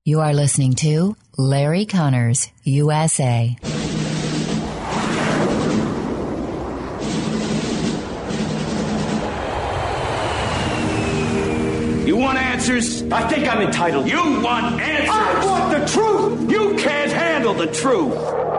You are listening to Larry Connors, USA. You want answers? I think I'm entitled. You want answers? I want the truth! You can't handle the truth.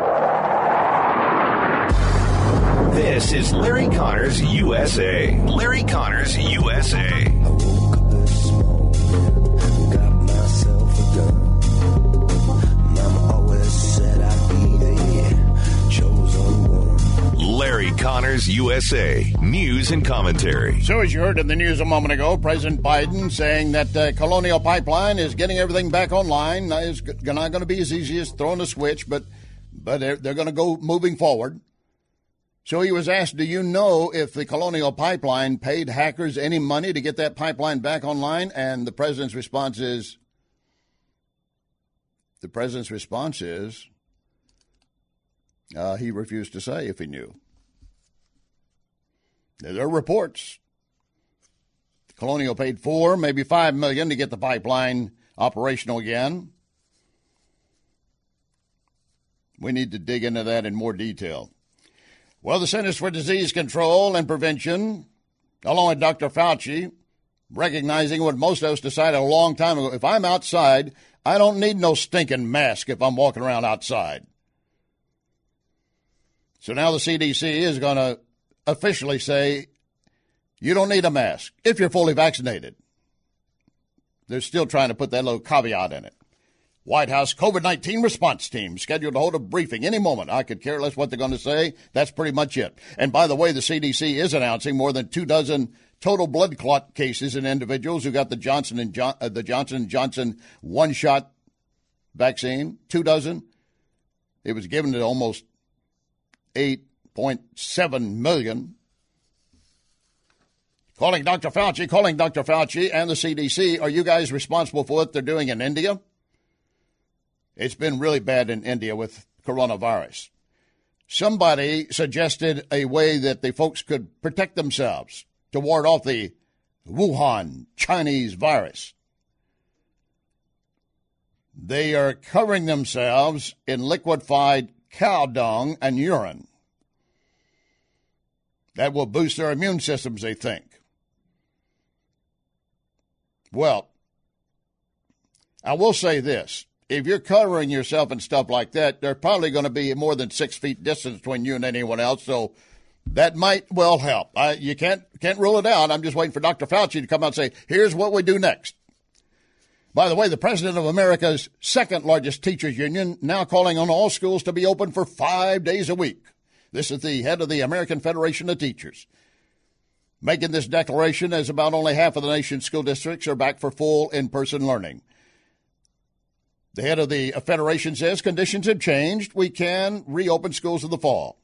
This is Larry Connors, USA. Larry Connors, USA. I woke up this morning, got myself a gun. Mama always said I'd be the chosen one. Larry Connors, USA. News and commentary. So as you heard in the news a moment ago, President Biden saying that Colonial Pipeline is getting everything back online. It's not going to be as easy as throwing a switch, but they're going to go moving forward. So he was asked, do you know if the Colonial Pipeline paid hackers any money to get that pipeline back online? And the president's response is, he refused to say if he knew. There are reports. Colonial paid $4, maybe $5 million to get the pipeline operational again. We need to dig into that in more detail. Well, the Centers for Disease Control and Prevention, along with Dr. Fauci, recognizing what most of us decided a long time ago, if I'm outside, I don't need no stinking mask if I'm walking around outside. So now the CDC is going to officially say you don't need a mask if you're fully vaccinated. They're still trying to put that little caveat in it. White House COVID-19 response team scheduled to hold a briefing any moment. I could care less what they're going to say. That's pretty much it. And by the way, the CDC is announcing more than 24 total blood clot cases in individuals who got the Johnson & Johnson one-shot vaccine. 24. It was given to almost 8.7 million. Calling Dr. Fauci and the CDC. Are you guys responsible for what they're doing in India? It's been really bad in India with coronavirus. Somebody suggested a way that the folks could protect themselves to ward off the Wuhan Chinese virus. They are covering themselves in liquefied cow dung and urine. That will boost their immune systems, they think. Well, I will say this. If you're covering yourself and stuff like that, there's probably going to be more than 6 feet distance between you and anyone else, so that might well help. You can't rule it out. I'm just waiting for Dr. Fauci to come out and say, here's what we do next. By the way, the president of America's second largest teachers union now calling on all schools to be open for 5 days a week. This is the head of the American Federation of Teachers, making this declaration as about only half of the nation's school districts are back for full in-person learning. The head of the federation says conditions have changed. We can reopen schools in the fall.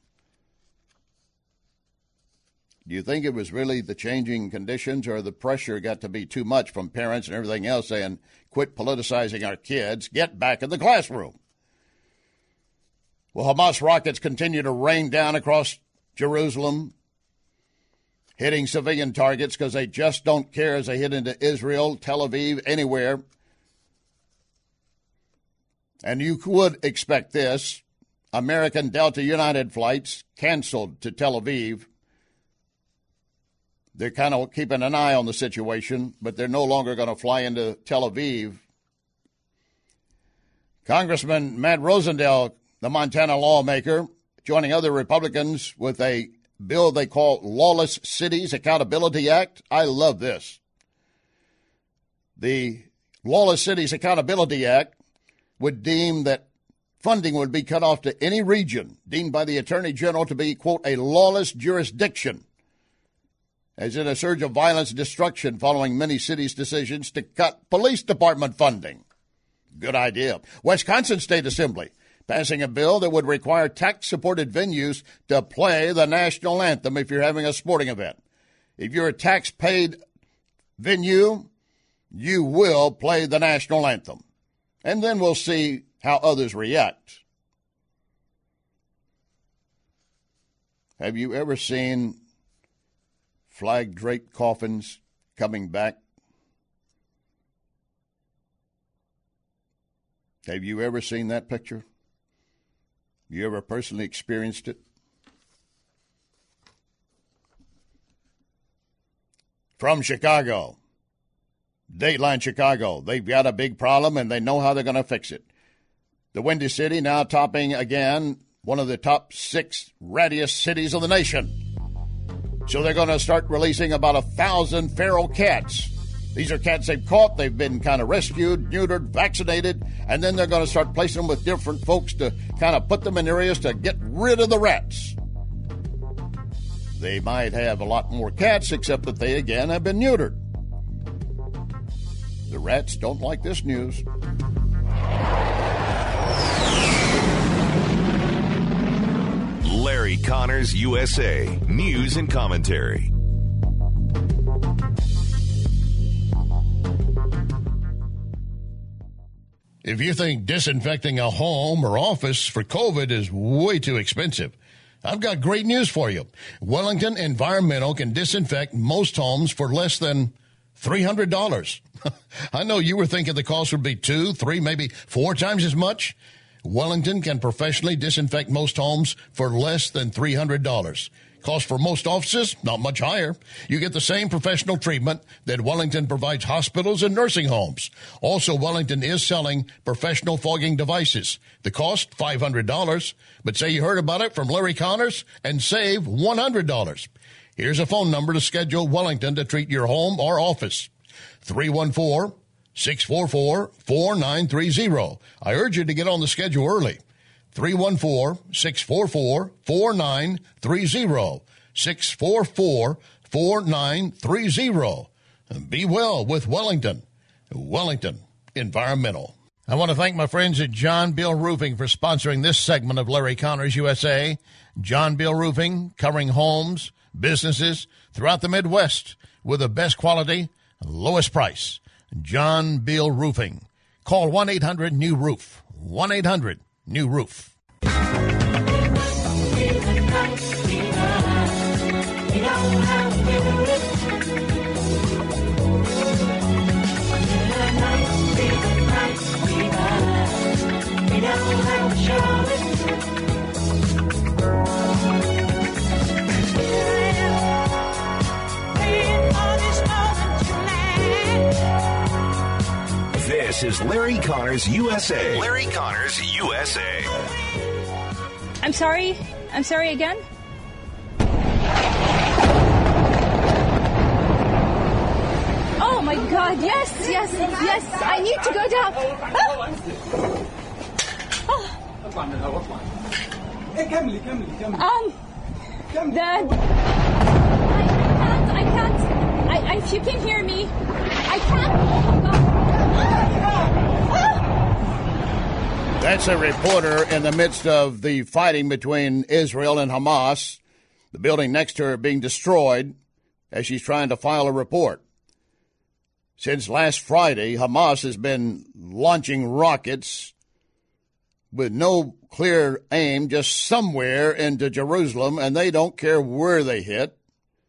Do you think it was really the changing conditions or the pressure got to be too much from parents and everything else saying, quit politicizing our kids, get back in the classroom? Well, Hamas rockets continue to rain down across Jerusalem, hitting civilian targets because they just don't care as they hit into Israel, Tel Aviv, anywhere. And you would expect this. American Delta United flights canceled to Tel Aviv. They're kind of keeping an eye on the situation, but they're no longer going to fly into Tel Aviv. Congressman Matt Rosendale, the Montana lawmaker, joining other Republicans with a bill they call Lawless Cities Accountability Act. I love this. The Lawless Cities Accountability Act would deem that funding would be cut off to any region deemed by the Attorney General to be, quote, a lawless jurisdiction, as in a surge of violence and destruction following many cities' decisions to cut police department funding. Good idea. Wisconsin State Assembly passing a bill that would require tax-supported venues to play the national anthem if you're having a sporting event. If you're a tax-paid venue, you will play the national anthem. And then we'll see how others react. Have you ever seen flag-draped coffins coming back? Have you ever seen that picture? You ever personally experienced it? From Chicago, Dateline Chicago, they've got a big problem and they know how they're going to fix it. The Windy City now topping again one of the top 6 rattiest cities of the nation. So they're going to start releasing about 1,000 feral cats. These are cats they've caught. They've been kind of rescued, neutered, vaccinated, and then they're going to start placing them with different folks to kind of put them in areas to get rid of the rats. They might have a lot more cats, except that they, again, have been neutered. The rats don't like this news. Larry Connors, USA. News and commentary. If you think disinfecting a home or office for COVID is way too expensive, I've got great news for you. Wellington Environmental can disinfect most homes for less than $300. I know you were thinking the cost would be 2, 3, maybe 4 times as much. Wellington can professionally disinfect most homes for less than $300. Cost for most offices, not much higher. You get the same professional treatment that Wellington provides hospitals and nursing homes. Also, Wellington is selling professional fogging devices. The cost, $500. But say you heard about it from Larry Connors and save $100. Here's a phone number to schedule Wellington to treat your home or office. 314-644-4930. I urge you to get on the schedule early. 314-644-4930. 644-4930. Be well with Wellington. Wellington Environmental. I want to thank my friends at John Bill Roofing for sponsoring this segment of Larry Connors USA. John Bill Roofing, covering homes, businesses throughout the Midwest with the best quality, lowest price. John Bill Roofing. Call 1-800-NEW-ROOF. 1-800-NEW-ROOF. This is Larry Connors USA. Larry Connors USA. I'm sorry again? Oh my God, yes, I need to go down. I can't. If you can hear me, I can't. That's a reporter in the midst of the fighting between Israel and Hamas, the building next to her being destroyed as she's trying to file a report. Since last Friday, Hamas has been launching rockets with no clear aim, just somewhere into Jerusalem, and they don't care where they hit.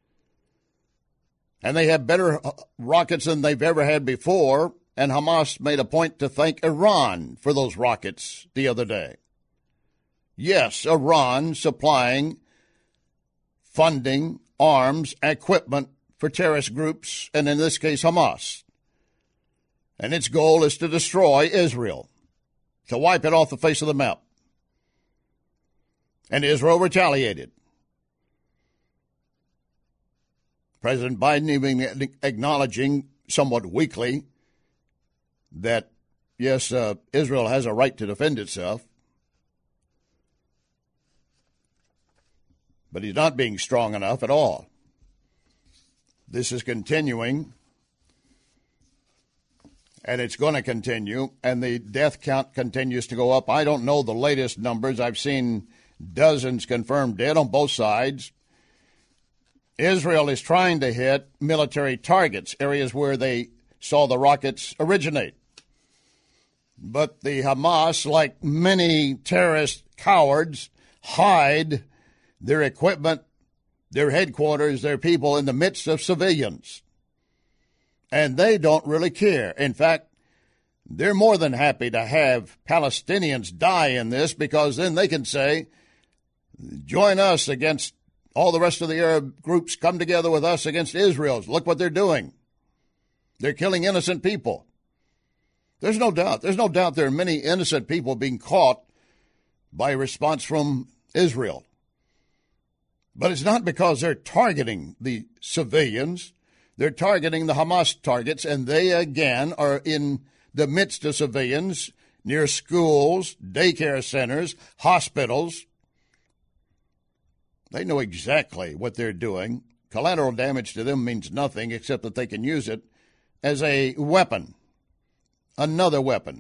And they have better rockets than they've ever had before. And Hamas made a point to thank Iran for those rockets the other day. Yes, Iran supplying funding, arms, equipment for terrorist groups, and in this case, Hamas. And its goal is to destroy Israel, to wipe it off the face of the map. And Israel retaliated. President Biden even acknowledging somewhat weakly that, yes, Israel has a right to defend itself. But he's not being strong enough at all. This is continuing, and it's going to continue, and the death count continues to go up. I don't know the latest numbers. I've seen dozens confirmed dead on both sides. Israel is trying to hit military targets, areas where they saw the rockets originate. But the Hamas, like many terrorist cowards, hide their equipment, their headquarters, their people in the midst of civilians. And they don't really care. In fact, They're more than happy to have Palestinians die in this, because then they can say, join us against all the rest of the Arab groups, come together with us against Israel. Look what they're doing. They're killing innocent people. There's no doubt. There's no doubt there are many innocent people being caught by response from Israel. But it's not because they're targeting the civilians. They're targeting the Hamas targets, and they, again, are in the midst of civilians near schools, daycare centers, hospitals. They know exactly what they're doing. Collateral damage to them means nothing except that they can use it as a weapon, another weapon.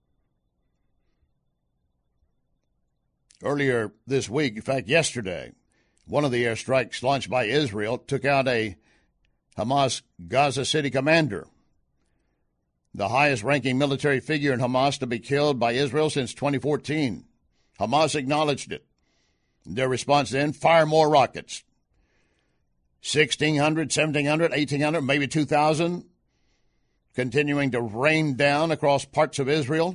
Earlier this week, in fact, yesterday, one of the airstrikes launched by Israel took out a Hamas Gaza City commander, the highest-ranking military figure in Hamas to be killed by Israel since 2014. Hamas acknowledged it. Their response then, fire more rockets. 1,600, 1,700, 1,800, maybe 2,000, continuing to rain down across parts of Israel.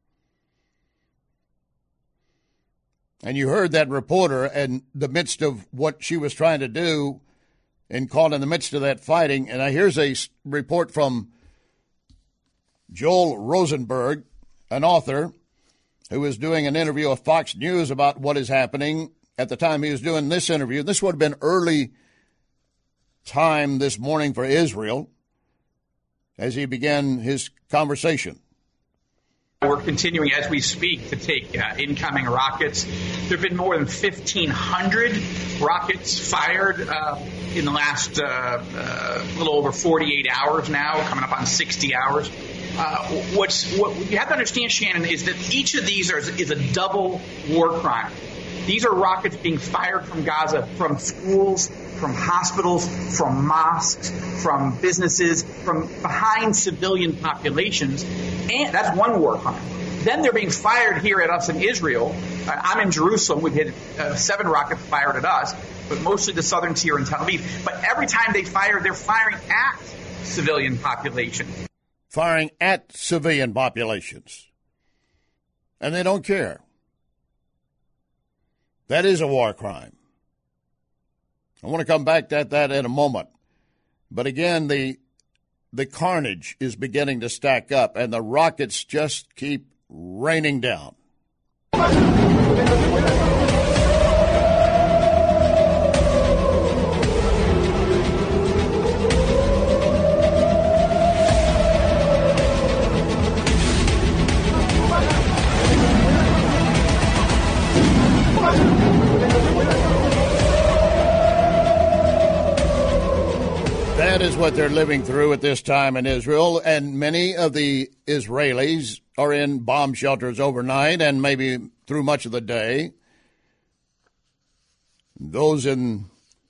And you heard that reporter in the midst of what she was trying to do and caught in the midst of that fighting. And here's a report from Joel Rosenberg, an author who was doing an interview with Fox News about what is happening. At the time he was doing this interview, this would have been early time this morning for Israel as he began his conversation. We're continuing as we speak to take incoming rockets. There have been more than 1,500 rockets fired in the last little over 48 hours now, coming up on 60 hours. What you have to understand, Shannon, is that each of these is a double war crime. These are rockets being fired from Gaza, from schools, from hospitals, from mosques, from businesses, from behind civilian populations. And that's one war crime. Then they're being fired here at us in Israel. I'm in Jerusalem. We've had 7 rockets fired at us, but mostly the southern tier in Tel Aviv. But every time they fire, they're firing at civilian populations. Firing at civilian populations. And they don't care. That is a war crime. I want to come back to that in a moment. But again, the carnage is beginning to stack up, and the rockets just keep raining down. That is what they're living through at this time in Israel, and many of the Israelis are in bomb shelters overnight and maybe through much of the day. Those in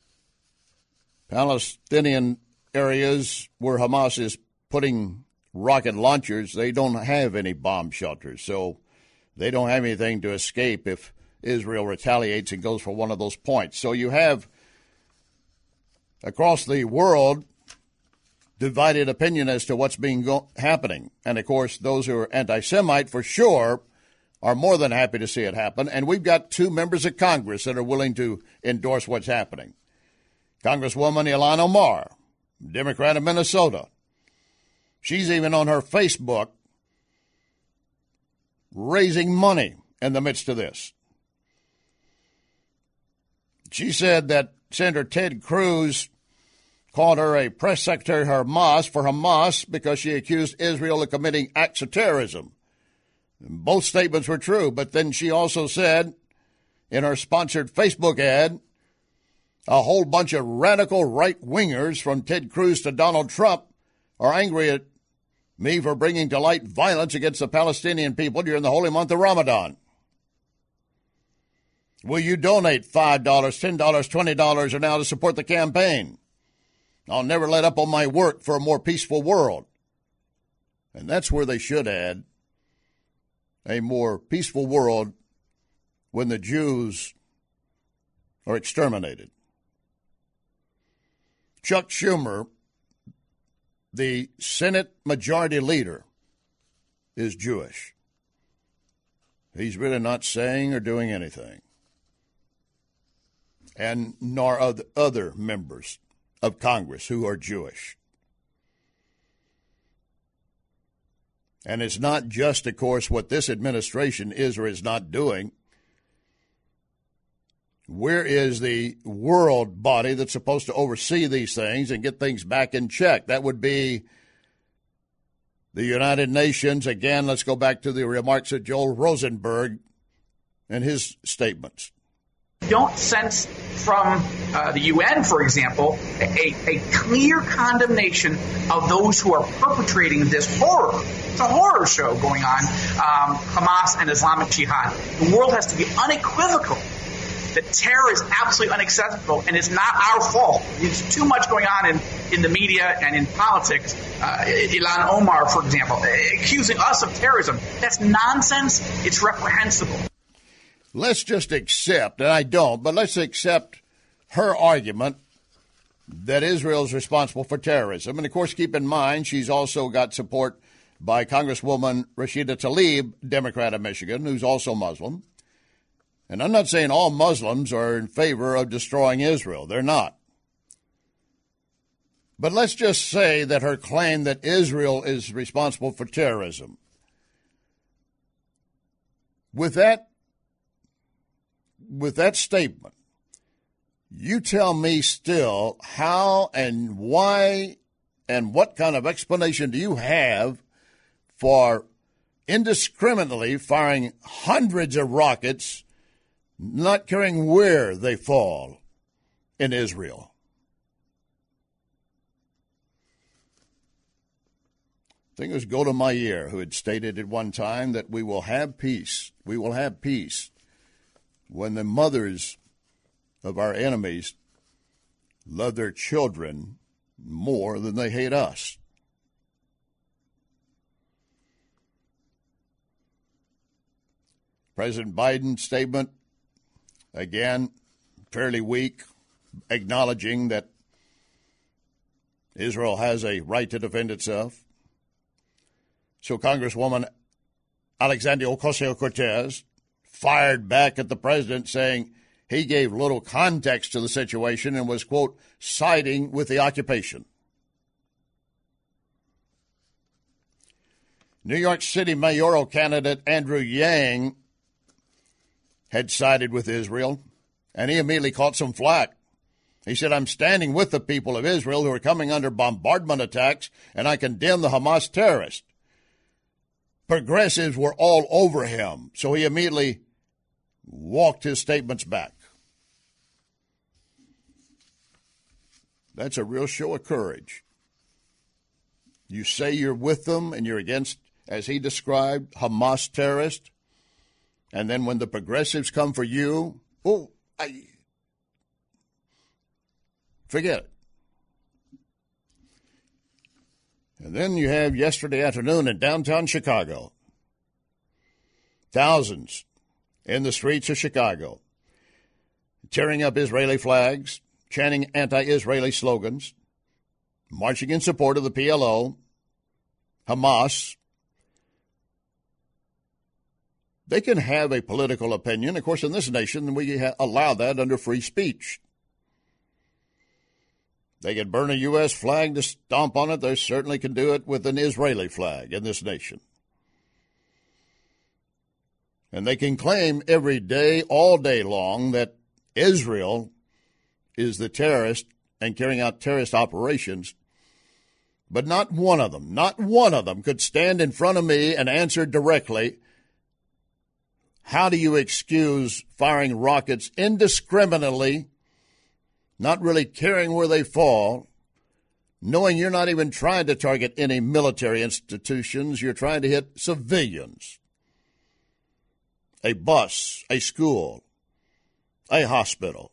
Palestinian areas where Hamas is putting rocket launchers, they don't have any bomb shelters, so they don't have anything to escape if Israel retaliates and goes for one of those points. So you have, across the world, divided opinion as to what's happening. And, of course, those who are anti-Semite, for sure, are more than happy to see it happen. And we've got 2 members of Congress that are willing to endorse what's happening. Congresswoman Ilhan Omar, Democrat of Minnesota. She's even on her Facebook raising money in the midst of this. She said that Senator Ted Cruz called her a press secretary for Hamas because she accused Israel of committing acts of terrorism. Both statements were true, but then she also said in her sponsored Facebook ad, a whole bunch of radical right-wingers from Ted Cruz to Donald Trump are angry at me for bringing to light violence against the Palestinian people during the holy month of Ramadan. Will you donate $5, $10, $20 or now to support the campaign? I'll never let up on my work for a more peaceful world. And that's where they should add a more peaceful world when the Jews are exterminated. Chuck Schumer, the Senate Majority Leader, is Jewish. He's really not saying or doing anything. And nor other members of Congress who are Jewish. And it's not just, of course, what this administration is or is not doing. Where is the world body that's supposed to oversee these things and get things back in check? That would be the United Nations. Again, let's go back to the remarks of Joel Rosenberg and his statements. Don't sense from the UN, for example, a clear condemnation of those who are perpetrating this horror. It's a horror show going on, Hamas and Islamic Jihad. The world has to be unequivocal that terror is absolutely unacceptable, and it's not our fault. There's too much going on in the media and in politics. Ilhan Omar, for example, accusing us of terrorism. That's nonsense. It's reprehensible. Let's just accept, and I don't, but let's accept her argument that Israel is responsible for terrorism. And, of course, keep in mind she's also got support by Congresswoman Rashida Tlaib, Democrat of Michigan, who's also Muslim. And I'm not saying all Muslims are in favor of destroying Israel. They're not. But let's just say that her claim that Israel is responsible for terrorism. With that statement, you tell me still how and why and what kind of explanation do you have for indiscriminately firing hundreds of rockets, not caring where they fall in Israel? I think it was Golda Meir who had stated at one time that we will have peace. We will have peace when the mothers of our enemies love their children more than they hate us. President Biden's statement, again, fairly weak, acknowledging that Israel has a right to defend itself. So Congresswoman Alexandria Ocasio-Cortez fired back at the president, saying he gave little context to the situation and was, quote, siding with the occupation. New York City mayoral candidate Andrew Yang had sided with Israel, and he immediately caught some flack. He said, I'm standing with the people of Israel who are coming under bombardment attacks, and I condemn the Hamas terrorists. Progressives were all over him, so he immediately walked his statements back. That's a real show of courage. You say you're with them and you're against, as he described, Hamas terrorists, and then when the progressives come for you, forget it. And then you have yesterday afternoon in downtown Chicago, thousands in the streets of Chicago, tearing up Israeli flags, chanting anti-Israeli slogans, marching in support of the PLO, Hamas. They can have a political opinion. Of course, in this nation, we allow that under free speech. They can burn a U.S. flag to stomp on it. They certainly can do it with an Israeli flag in this nation. And they can claim every day, all day long, that Israel is the terrorist and carrying out terrorist operations. But not one of them could stand in front of me and answer directly, how do you excuse firing rockets indiscriminately, not really caring where they fall, knowing you're not even trying to target any military institutions, you're trying to hit civilians, a bus, a school, a hospital.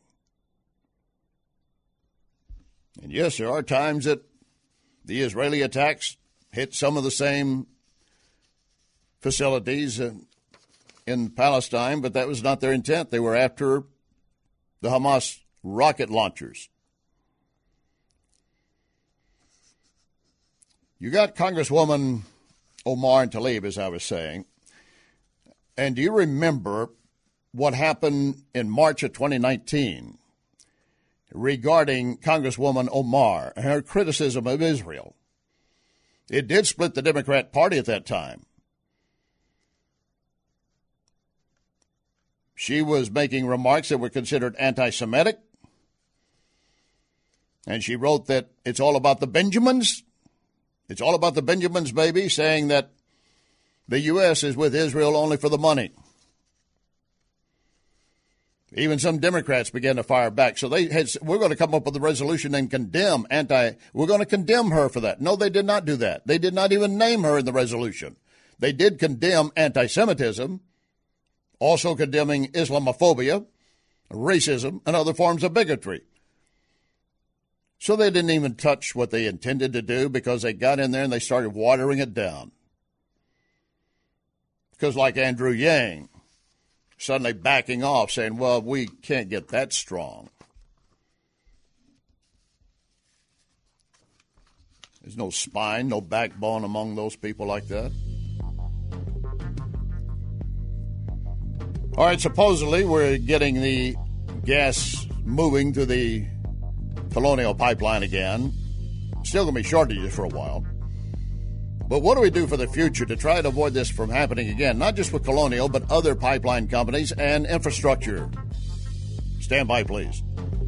And yes, there are times that the Israeli attacks hit some of the same facilities in Palestine, but that was not their intent. They were after the Hamas rocket launchers. You got Congresswoman Omar and Tlaib, as I was saying. And do you remember what happened in March of 2019 regarding Congresswoman Omar and her criticism of Israel? It did split the Democrat Party at that time. She was making remarks that were considered anti-Semitic. And she wrote that it's all about the Benjamins. It's all about the Benjamins, baby, saying that the U.S. is with Israel only for the money. Even some Democrats began to fire back. So they had, we're going to come up with a resolution and we're going to condemn her for that. No, they did not do that. They did not even name her in the resolution. They did condemn anti-Semitism, also condemning Islamophobia, racism, and other forms of bigotry. So they didn't even touch what they intended to do because they got in there and they started watering it down. Because like Andrew Yang, suddenly backing off, saying, well, we can't get that strong. There's no spine, no backbone among those people like that. All right, supposedly we're getting the gas moving to the Colonial Pipeline again. Still going to be shortages for a while. But what do we do for the future to try to avoid this from happening again? Not just with Colonial, but other pipeline companies and infrastructure. Stand by, please.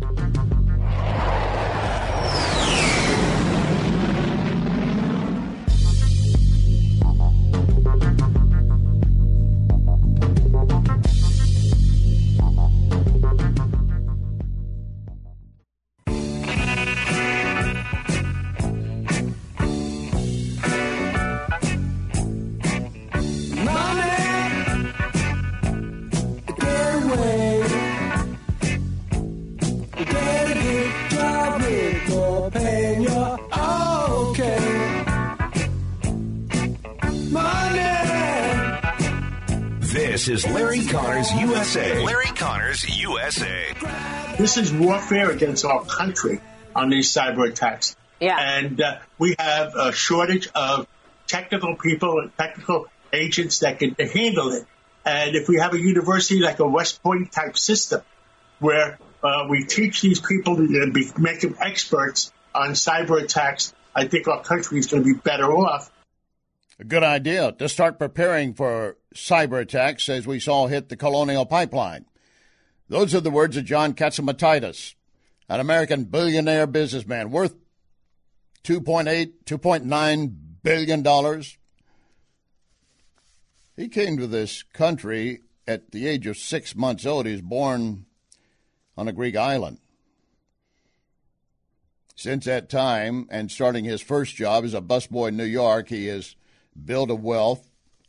This is Larry Connors USA. Larry Connors USA. This is warfare against our country on these cyber attacks. Yeah. And we have a shortage of technical people and technical agents that can handle it. And if we have a university like a West Point type system where we teach these people to make them experts on cyber attacks, I think our country is going to be better off. A good idea to start preparing for cyber attacks as we saw hit the Colonial Pipeline. Those are the words of John Catsimatidis, an American billionaire businessman worth $2.9 billion. He came to this country at the age of 6 months old. He was born on a Greek island. Since that time, and starting his first job as a busboy in New York, he has built a wealth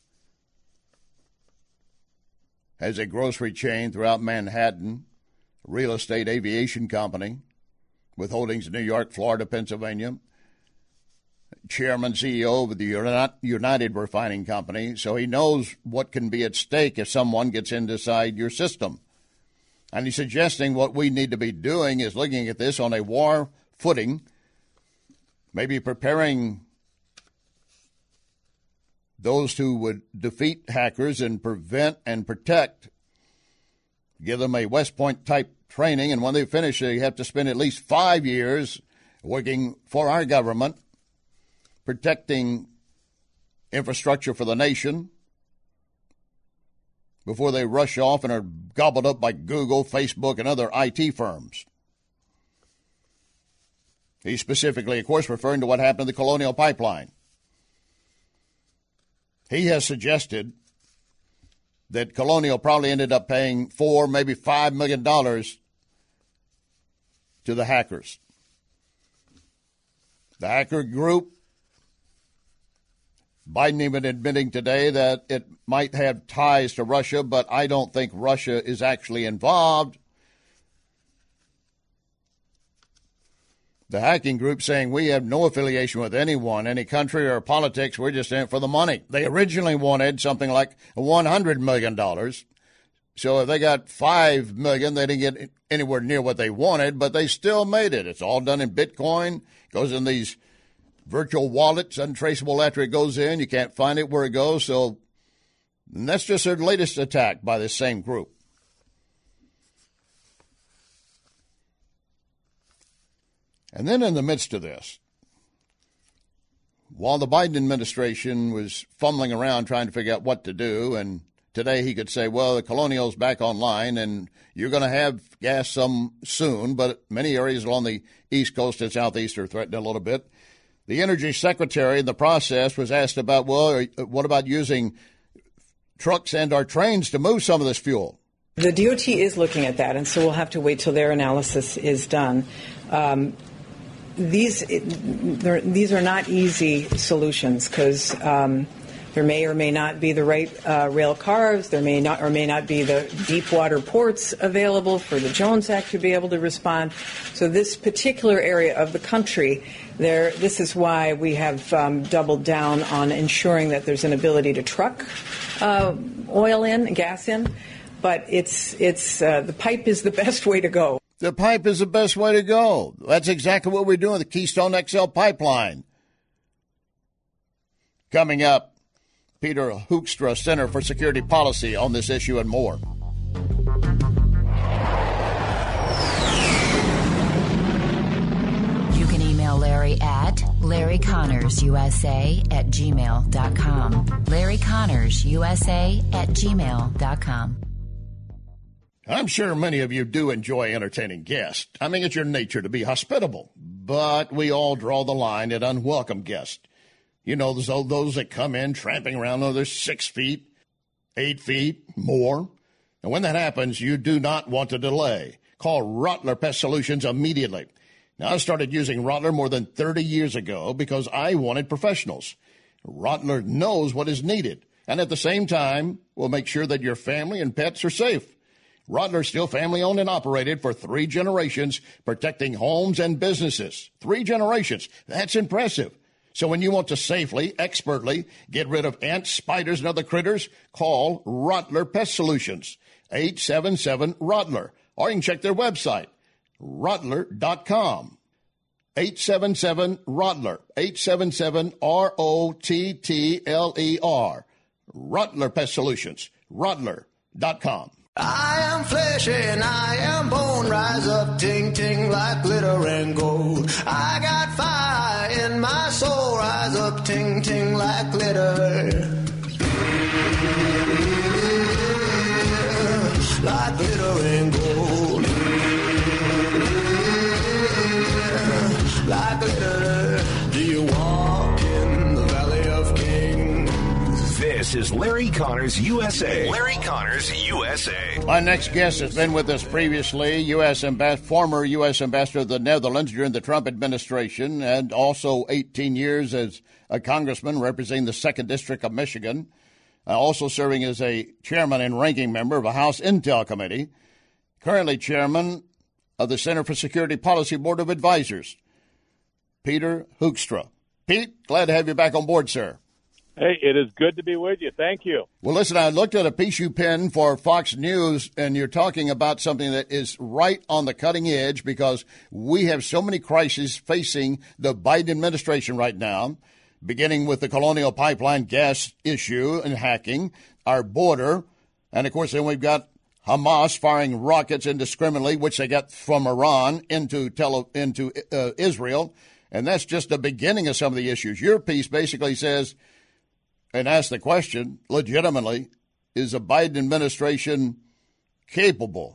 as a grocery chain throughout Manhattan, a real estate aviation company with holdings in New York, Florida, Pennsylvania, chairman, CEO of the United Refining Company. So he knows what can be at stake if someone gets inside your system. And he's suggesting what we need to be doing is looking at this on a war footing, maybe preparing those who would defeat hackers and prevent and protect, give them a West Point type training, and when they finish, they have to spend at least 5 years working for our government, protecting infrastructure for the nation before they rush off and are gobbled up by Google, Facebook, and other IT firms. He's specifically, of course, referring to what happened to the Colonial Pipeline. He has suggested that Colonial probably ended up paying $4, maybe $5 million to the hackers. The hacker group, Biden even admitting today that it might have ties to Russia, but I don't think Russia is actually involved. The hacking group saying we have no affiliation with anyone, any country or politics. We're just in it for the money. They originally wanted something like $100 million. So if they got $5 million, they didn't get anywhere near what they wanted, but they still made it. It's all done in Bitcoin, goes in these virtual wallet's untraceable after it goes in. You can't find it where it goes. So and that's just their latest attack by this same group. And then in the midst of this, while the Biden administration was fumbling around trying to figure out what to do, and today he could say, well, the Colonial's back online and you're going to have gas some soon, but many areas along the East Coast and Southeast are threatened a little bit. The Energy Secretary in the process was asked about, well, what about using trucks and our trains to move some of this fuel? The DOT is looking at that, and so we'll have to wait till their analysis is done. These are not easy solutions because there may or may not be the right rail cars. There may not or may not be the deep water ports available for the Jones Act to be able to respond. So this particular area of the country, this is why we have doubled down on ensuring that there's an ability to truck oil in, gas in. But it's the pipe is the best way to go. The pipe is the best way to go. That's exactly what we're doing with the Keystone XL pipeline. Coming up, Peter Hoekstra, Center for Security Policy, on this issue and more. You can email Larry at LarryConnorsUSA@gmail.com. LarryConnorsUSA@gmail.com. I'm sure many of you do enjoy entertaining guests. I mean, it's your nature to be hospitable, but we all draw the line at unwelcome guests. You know, those that come in tramping around another 6 feet, 8 feet, more. And when that happens, you do not want to delay. Call Rottler Pest Solutions immediately. Now, I started using Rottler more than 30 years ago because I wanted professionals. Rottler knows what is needed, and at the same time will make sure that your family and pets are safe. Rottler is still family-owned and operated for 3 generations, protecting homes and businesses. 3 generations. That's impressive. So when you want to safely, expertly get rid of ants, spiders, and other critters, call Rottler Pest Solutions, 877-ROTTLER. Or you can check their website, Rottler.com. 877-ROTTLER, 877-ROTTLER. Rottler Pest Solutions, Rottler.com. I am flesh and I am bone, rise up, ting, ting, like glitter and gold. I got fire in my soul, rise up, ting, ting, like glitter. Like glitter and gold. Like glitter. Do you walk in the valley of kings? This is Larry Connors USA. Larry Connors USA. My next guest has been with us previously, former U.S. Ambassador to the Netherlands during the Trump administration, and also 18 years as a congressman representing the 2nd District of Michigan, also serving as a chairman and ranking member of a House Intel Committee, currently chairman of the Center for Security Policy Board of Advisors, Peter Hoekstra. Pete, glad to have you back on board, sir. Hey, it is good to be with you. Thank you. Well, listen, I looked at a piece you penned for Fox News, and you're talking about something that is right on the cutting edge because we have so many crises facing the Biden administration right now, beginning with the Colonial Pipeline gas issue and hacking, our border, and, of course, then we've got Hamas firing rockets indiscriminately, which they got from Iran into Israel, and that's just the beginning of some of the issues. Your piece basically says, and ask the question, legitimately, is the Biden administration capable?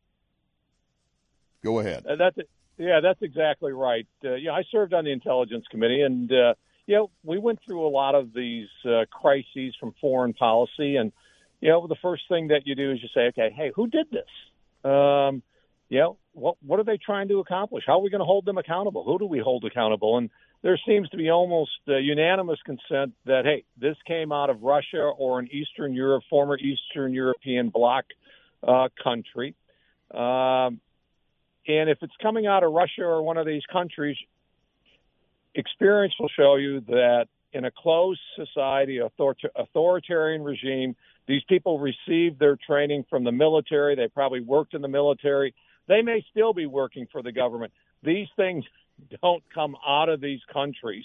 Go ahead. That's exactly right. I served on the Intelligence Committee, and, we went through a lot of these crises from foreign policy. And, the first thing that you do is you say, okay, hey, who did this? What are they trying to accomplish? How are we going to hold them accountable? Who do we hold accountable? And there seems to be almost unanimous consent that, hey, this came out of Russia or an former Eastern European bloc country. And if it's coming out of Russia or one of these countries, experience will show you that in a closed society, authoritarian regime, these people received their training from the military. They probably worked in the military. They may still be working for the government. These things don't come out of these countries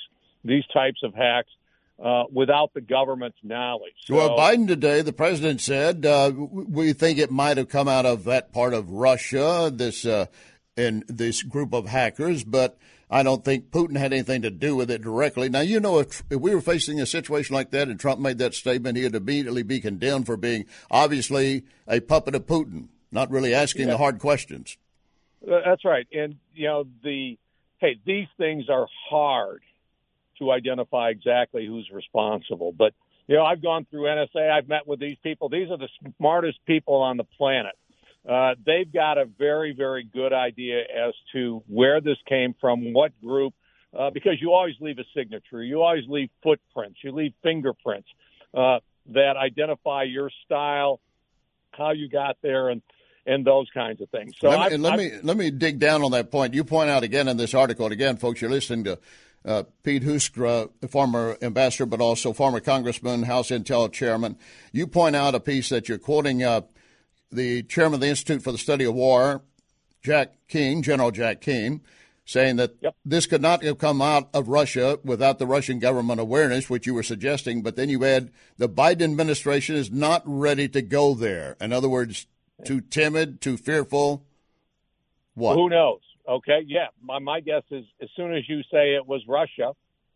these types of hacks without the government's knowledge. So, well, Biden today, the president said, we think it might have come out of that part of Russia, and this group of hackers, but I don't think Putin had anything to do with it directly. Now, you know, if we were facing a situation like that and Trump made that statement, he would immediately be condemned for being obviously a puppet of Putin, not really asking the hard questions. That's right. And, you know, these things are hard to identify exactly who's responsible. But, you know, I've gone through NSA. I've met with these people. These are the smartest people on the planet. They've got a very, very good idea as to where this came from, what group, because you always leave a signature. You always leave footprints. You leave fingerprints that identify your style, how you got there, and those kinds of things. So let me dig down on that point. You point out again in this article, and again, folks, you're listening to Pete Huskra, former ambassador, but also former congressman, House Intel chairman. You point out a piece that you're quoting the chairman of the Institute for the Study of War, General Jack Keane, saying that this could not have come out of Russia without the Russian government awareness, which you were suggesting. But then you add the Biden administration is not ready to go there. In other words, too timid, too fearful. What? Who knows? Okay, yeah. My guess is as soon as you say it was Russia,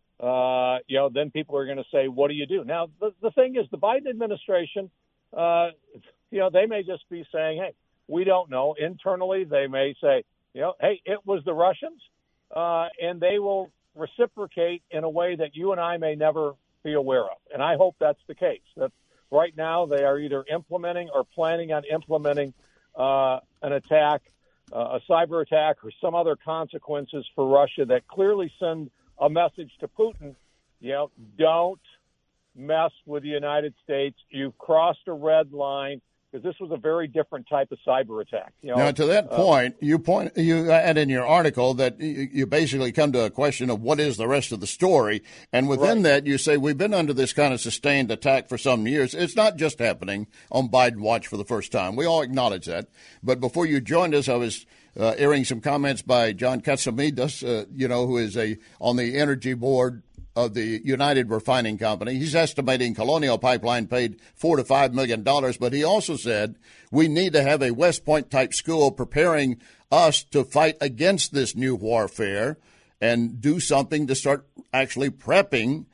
then people are going to say, what do you do? Now, the thing is, the Biden administration, they may just be saying, hey, we don't know. Internally, they may say, hey, it was the Russians, and they will reciprocate in a way that you and I may never be aware of. And I hope that's the case. That right now they are either implementing or planning on implementing an attack, a cyber attack, or some other consequences for Russia that clearly send a message to Putin, don't mess with the United States. You've crossed a red line, because this was a very different type of cyber attack. Now, to that point, you add in your article that you basically come to a question of what is the rest of the story, and within that you say we've been under this kind of sustained attack for some years. It's not just happening on Biden watch for the first time. We all acknowledge that. But before you joined us, I was airing some comments by John Catsimatidis, who is on the energy board of the United Refining Company. He's estimating Colonial Pipeline paid $4 to $5 million, but he also said we need to have a West Point type school preparing us to fight against this new warfare and do something to start actually prepping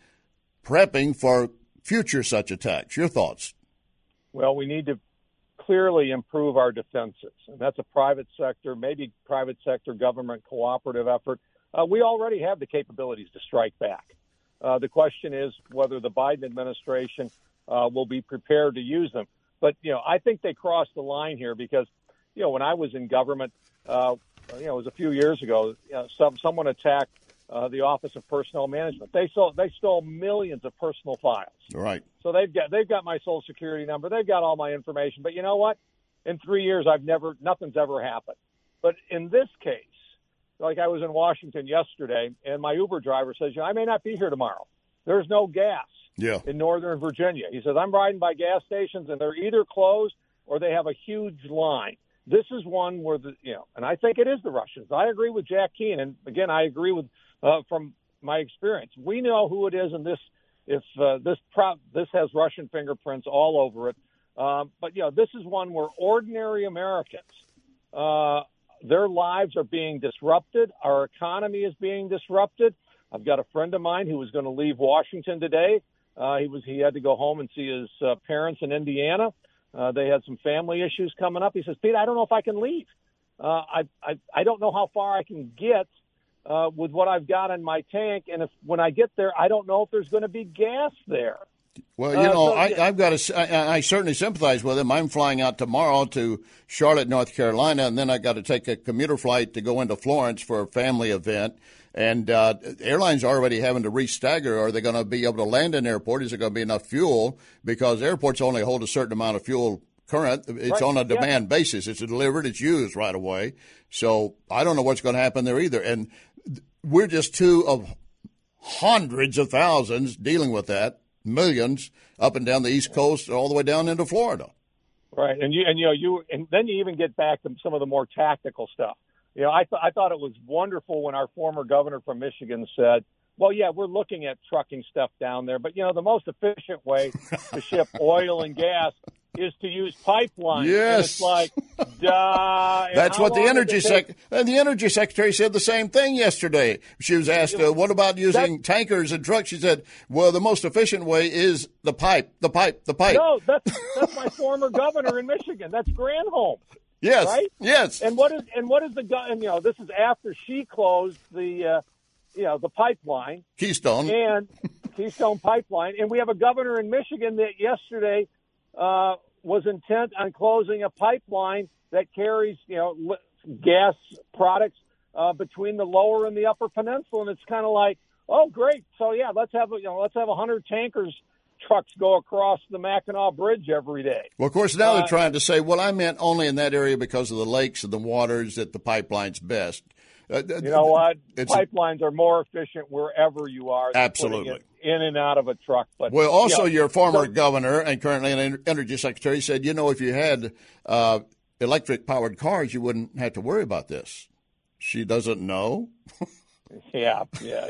for future such attacks. Your thoughts? Well, we need to clearly improve our defenses, and that's a private sector, maybe private sector government cooperative effort. We already have the capabilities to strike back. The question is whether the Biden administration will be prepared to use them. But, I think they crossed the line here because, when I was in government, it was a few years ago, someone attacked the Office of Personnel Management. They stole millions of personal files. Right. So they've got my Social Security number. They've got all my information. But you know what? In 3 years, nothing's ever happened. But in this case, like I was in Washington yesterday, and my Uber driver says, I may not be here tomorrow. There's no gas in Northern Virginia. He says, I'm riding by gas stations, and they're either closed or they have a huge line. This is one where, and I think it is the Russians. I agree with Jack Keane, and again, I agree with, from my experience. We know who it is, and this has Russian fingerprints all over it. But, this is one where ordinary Americans, their lives are being disrupted. Our economy is being disrupted. I've got a friend of mine who was going to leave Washington today. He had to go home and see his parents in Indiana. They had some family issues coming up. He says, Pete, I don't know if I can leave. I don't know how far I can get with what I've got in my tank. And when I get there, I don't know if there's going to be gas there. Well, I certainly sympathize with him. I'm flying out tomorrow to Charlotte, North Carolina, and then I got to take a commuter flight to go into Florence for a family event. And airlines are already having to re-stagger. Are they going to be able to land in the airport? Is there going to be enough fuel? Because airports only hold a certain amount of fuel current. It's on a demand basis. It's delivered. It's used right away. So I don't know what's going to happen there either. And we're just two of hundreds of thousands dealing with that. Millions up and down the East Coast, all the way down into Florida. Right, and then you even get back to some of the more tactical stuff. I thought it was wonderful when our former governor from Michigan said, well, yeah, we're looking at trucking stuff down there. But, the most efficient way to ship oil and gas is to use pipelines. Yes. And it's like, duh. That's what the energy secretary said the same thing yesterday. She was asked, what about using tankers and trucks? She said, well, the most efficient way is the pipe. No, that's my former governor in Michigan. That's Granholm. Yes. Right? Yes. And what is the this is after she closed the pipeline. Keystone Pipeline. And we have a governor in Michigan that yesterday was intent on closing a pipeline that carries, gas products between the lower and the upper peninsula. And it's kind of like, oh, great. So, yeah, let's have 100 tankers trucks go across the Mackinac Bridge every day. Well, of course, now they're trying to say, well, I meant only in that area because of the lakes and the waters that the pipeline's best. You know what? Pipelines are more efficient wherever you are. Absolutely. In and out of a truck. But well, also your former governor and currently an energy secretary said, if you had electric-powered cars, you wouldn't have to worry about this. She doesn't know. Yeah.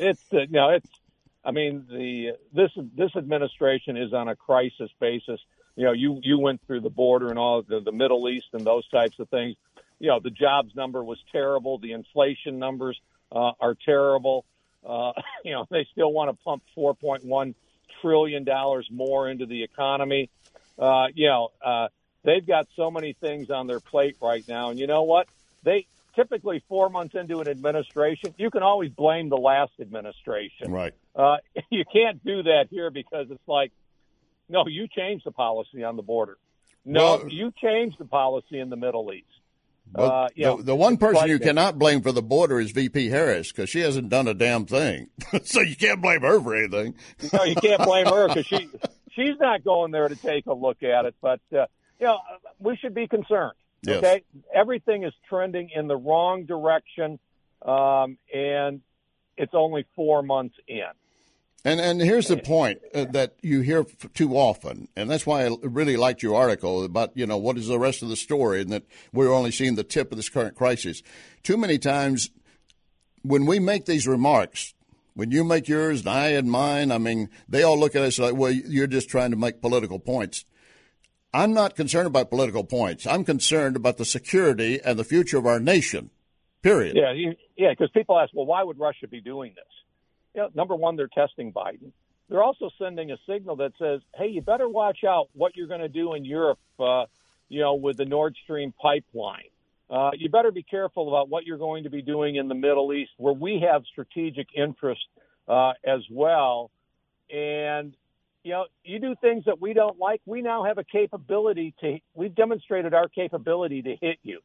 This administration is on a crisis basis. You went through the border and all the Middle East and those types of things. The jobs number was terrible. The inflation numbers are terrible. They still want to pump $4.1 trillion more into the economy. They've got so many things on their plate right now. And you know what? They typically 4 months into an administration, you can always blame the last administration. Right. You can't do that here because it's like, no, you changed the policy on the border. No, you changed the policy in the Middle East. Well, the one person you cannot blame for the border is VP Harris because she hasn't done a damn thing. So you can't blame her for anything. No, you can't blame her because she's not going there to take a look at it. But, we should be concerned. Yes. Okay? Everything is trending in the wrong direction, and it's only 4 months in. And here's the point that you hear too often, and that's why I really liked your article about, what is the rest of the story, and that we're only seeing the tip of this current crisis. Too many times when we make these remarks, when you make yours and I and mine, they all look at us like, well, you're just trying to make political points. I'm not concerned about political points. I'm concerned about the security and the future of our nation, period. Yeah, because people ask, well, why would Russia be doing this? Number one, they're testing Biden. They're also sending a signal that says, hey, you better watch out what you're going to do in Europe, with the Nord Stream pipeline. You better be careful about what you're going to be doing in the Middle East, where we have strategic interest as well. And, you do things that we don't like. We now have a capability we've demonstrated our capability to hit you.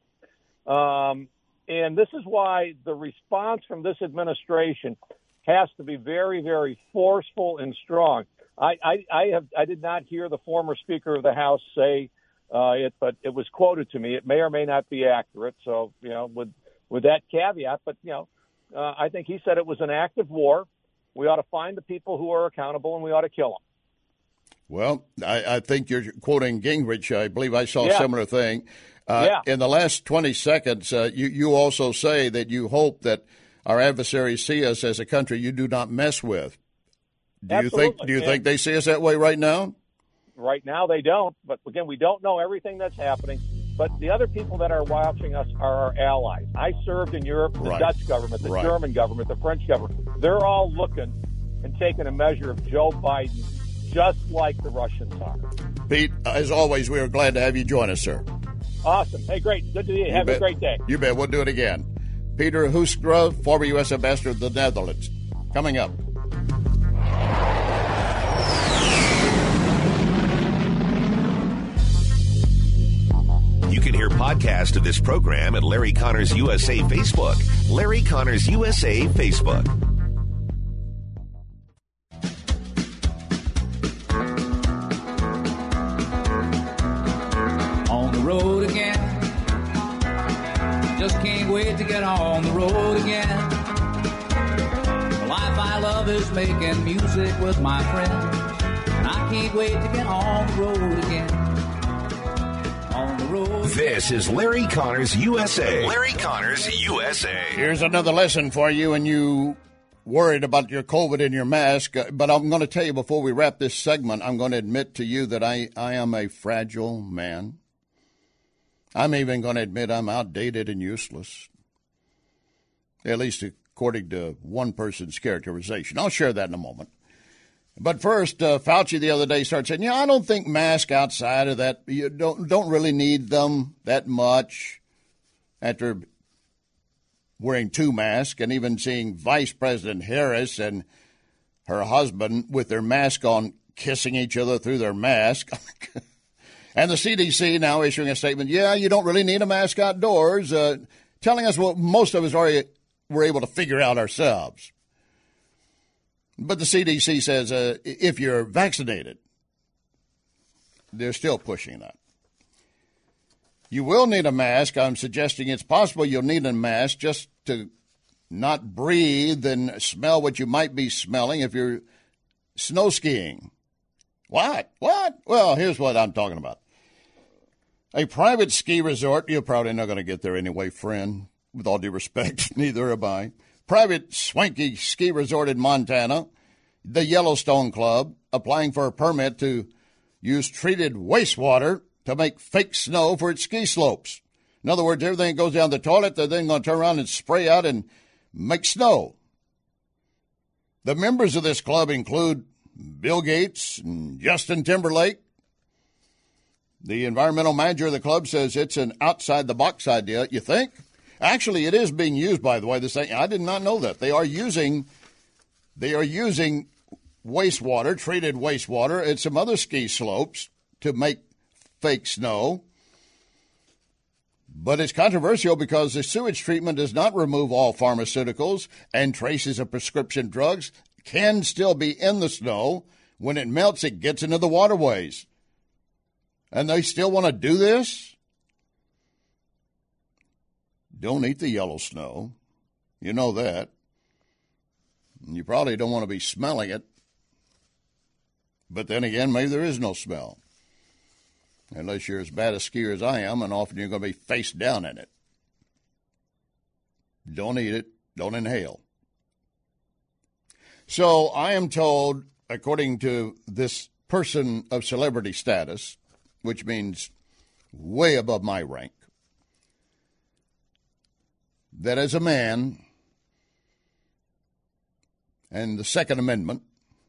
And this is why the response from this administration has to be very, very forceful and strong. I did not hear the former Speaker of the House say it, but it was quoted to me. It may or may not be accurate. So, with that caveat, but I think he said it was an active war. We ought to find the people who are accountable and we ought to kill them. Well, I think you're quoting Gingrich. I believe I saw a similar thing. In the last 20 seconds, you also say that you hope that our adversaries see us as a country you do not mess with. Do you think they see us that way right now? Right now they don't. But again, we don't know everything that's happening. But the other people that are watching us are our allies. I served in Europe, the Dutch government, the German government, the French government. They're all looking and taking a measure of Joe Biden, just like the Russians are. Pete, as always, we are glad to have you join us, sir. Awesome. Hey, great. Good to see you. Have a great day. You bet. We'll do it again. Peter Hoekstra, former U.S. Ambassador to the Netherlands. Coming up. You can hear podcast of this program at Larry Connors USA Facebook. Larry Connors USA Facebook. On the road again. Just can't wait to get on the road again. The life I love is making music with my friends. And I can't wait to get on the road again. On the road. This is Larry Connors USA. Larry Connors USA. Here's another lesson for you, and you worried about your COVID and your mask, but I'm going to tell you before we wrap this segment, I'm going to admit to you that I am a fragile man. I'm even going to admit I'm outdated and useless, at least according to one person's characterization. I'll share that in a moment. But first, Fauci the other day started saying, I don't think masks outside of that, you don't really need them that much, after wearing 2 masks, and even seeing Vice President Harris and her husband with their mask on kissing each other through their mask. And the CDC now issuing a statement, you don't really need a mask outdoors, telling us what most of us already were able to figure out ourselves. But the CDC says if you're vaccinated, they're still pushing that. You will need a mask. I'm suggesting it's possible you'll need a mask just to not breathe and smell what you might be smelling if you're snow skiing. What? Well, here's what I'm talking about. A private ski resort, you're probably not going to get there anyway, friend. With all due respect, neither am I. Private swanky ski resort in Montana, the Yellowstone Club, applying for a permit to use treated wastewater to make fake snow for its ski slopes. In other words, everything that goes down the toilet, they're then going to turn around and spray out and make snow. The members of this club include Bill Gates and Justin Timberlake. The environmental manager of the club says it's an outside-the-box idea. You think? Actually, it is being used, by the way. I did not know that. They are using wastewater, treated wastewater, at some other ski slopes to make fake snow. But it's controversial because the sewage treatment does not remove all pharmaceuticals, and traces of prescription drugs can still be in the snow. When it melts, it gets into the waterways. And they still want to do this? Don't eat the yellow snow. You know that. You probably don't want to be smelling it. But then again, maybe there is no smell. Unless you're as bad a skier as I am, and often you're going to be face down in it. Don't eat it. Don't inhale. So I am told, according to this person of celebrity status, which means way above my rank, that as a man, and the Second Amendment,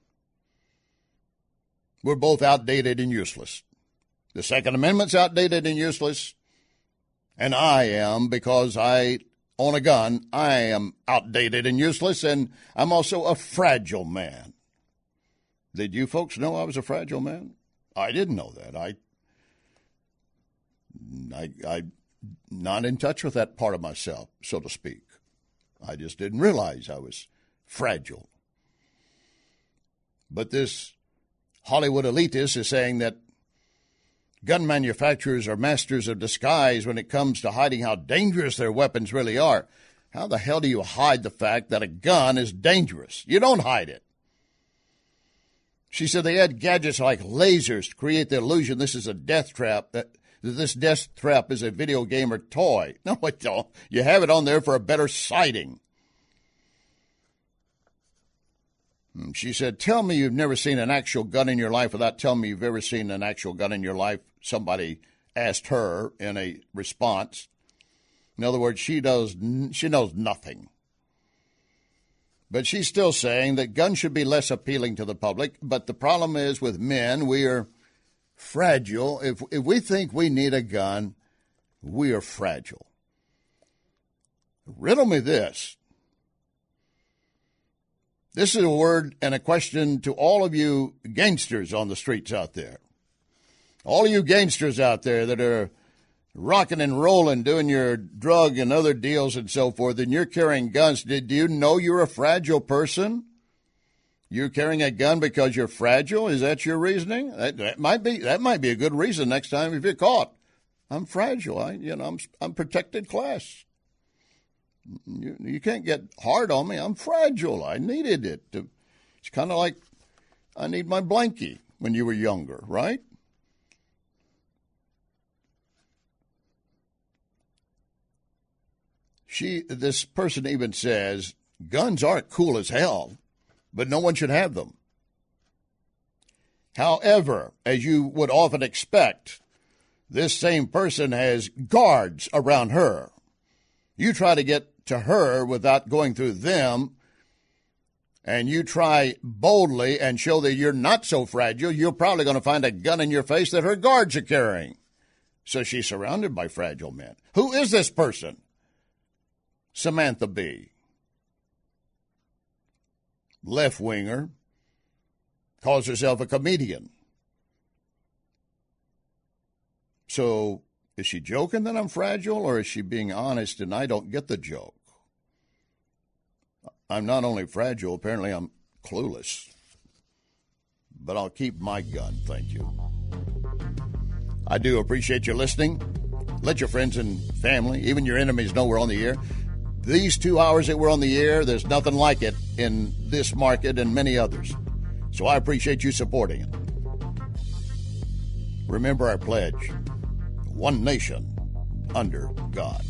we're both outdated and useless. The Second Amendment's outdated and useless, and I am, because I own a gun, I am outdated and useless, and I'm also a fragile man. Did you folks know I was a fragile man? I didn't know that. I'm not in touch with that part of myself, so to speak. I just didn't realize I was fragile. But this Hollywood elitist is saying that gun manufacturers are masters of disguise when it comes to hiding how dangerous their weapons really are. How the hell do you hide the fact that a gun is dangerous? You don't hide it. She said they had gadgets like lasers to create the illusion this is a death trap, that this death trap is a video game or toy. No, it don't. You have it on there for a better sighting. She said, tell me you've never seen an actual gun in your life without telling me you've ever seen an actual gun in your life, somebody asked her in a response. In other words, she knows nothing. But she's still saying that guns should be less appealing to the public. But the problem is with men, we are fragile. If we think we need a gun, we are fragile. Riddle me this. This is a word and a question to all of you gangsters on the streets out there. All of you gangsters out there that are rocking and rolling, doing your drug and other deals and so forth, and you're carrying guns. Did you know you're a fragile person? You're carrying a gun because you're fragile? Is that your reasoning? That might be a good reason next time if you're caught. I'm fragile. I'm protected class. You can't get hard on me. I'm fragile. I needed it. It's kind of like I need my blankie when you were younger, right? This person even says, Guns aren't cool as hell, but no one should have them. However, as you would often expect, this same person has guards around her. You try to get to her without going through them, and you try boldly and show that you're not so fragile, you're probably going to find a gun in your face that her guards are carrying. So she's surrounded by fragile men. Who is this person? Samantha Bee. Left-winger. Calls herself a comedian. So is she joking that I'm fragile, or is she being honest and I don't get the joke? I'm not only fragile, apparently I'm clueless. But I'll keep my gun, thank you. I do appreciate you listening. Let your friends and family, even your enemies, know we're on the air. These 2 hours that we're on the air, there's nothing like it in this market and many others. So I appreciate you supporting it. Remember our pledge, one nation under God.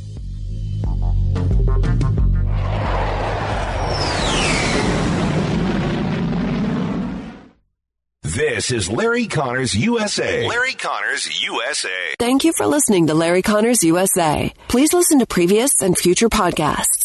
This is Larry Connors USA. Larry Connors USA. Thank you for listening to Larry Connors USA. Please listen to previous and future podcasts